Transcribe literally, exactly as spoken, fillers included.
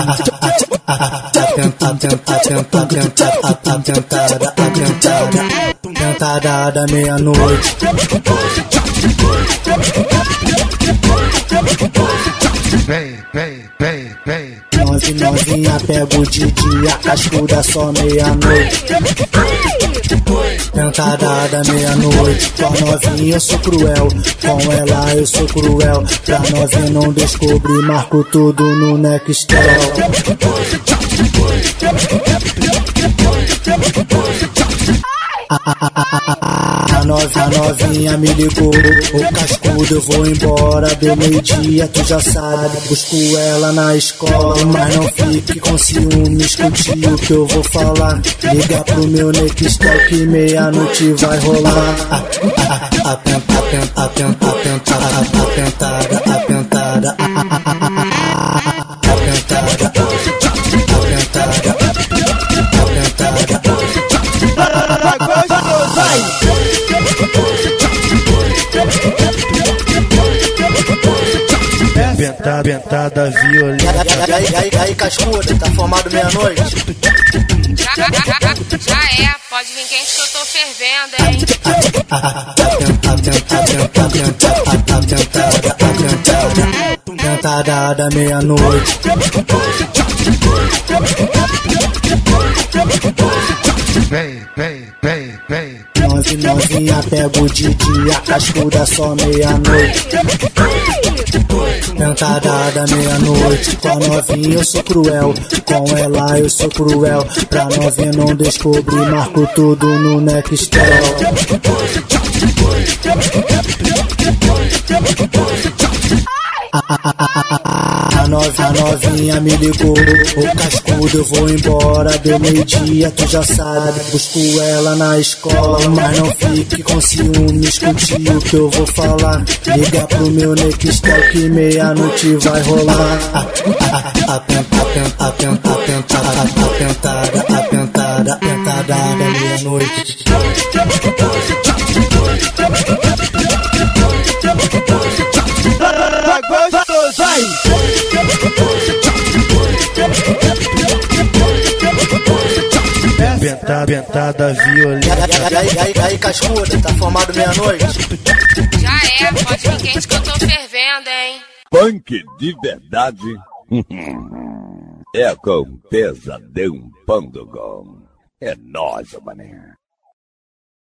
Tentada da meia-noite. Vem, vem, vem, vem. Nove novinha pega o Didi, a cascuda só meia-noite. Tentada da meia-noite. Com a novinha eu sou cruel, com ela eu sou cruel. Pra novinha não descobrir, marco tudo no Nextel. A novinha, a novinha me ligou, o cascudo eu vou embora, deu meio-dia, tu já sabe, busco ela na escola, mas não fique com ciúme, escute o que eu vou falar, liga pro meu Nextel que meia-noite vai rolar. A pentada, a pentada, a pentada, a pentada, a pentada, a pentada, Pentada, pentada, violenta. E aí, aí, aí, cascuda, tá formado meia-noite? Já, já, já é, pode vir quente que eu tô fervendo, hein? Pentada da meia-noite. Vem, vem, vem, vem. Nove novinha pega o Didi, a cascuda só meia-noite. Tentada da meia-noite. Com a novinha eu sou cruel, com ela eu sou cruel. Pra novinha não descobrir, marco tudo no Nextel. A novinha, a novinha me ligou, o cascudo eu vou embora, deu meio-dia, tu já sabe, busco ela na escola, mas não fique com ciúme, escute o que eu vou falar, liga pro meu Nextel que meia-noite vai rolar. A pentada, a pentada, a pentada, a pentada, a pentada, a pentada da meia-noite. Vai! Pentada, pentada, violenta. E aí, aí, aí, aí, cascuda, tá formado meia-noite? Já é, pode vir quente que eu tô fervendo, hein? Punk de verdade é com Pesadão ponto com. É nóis, mané.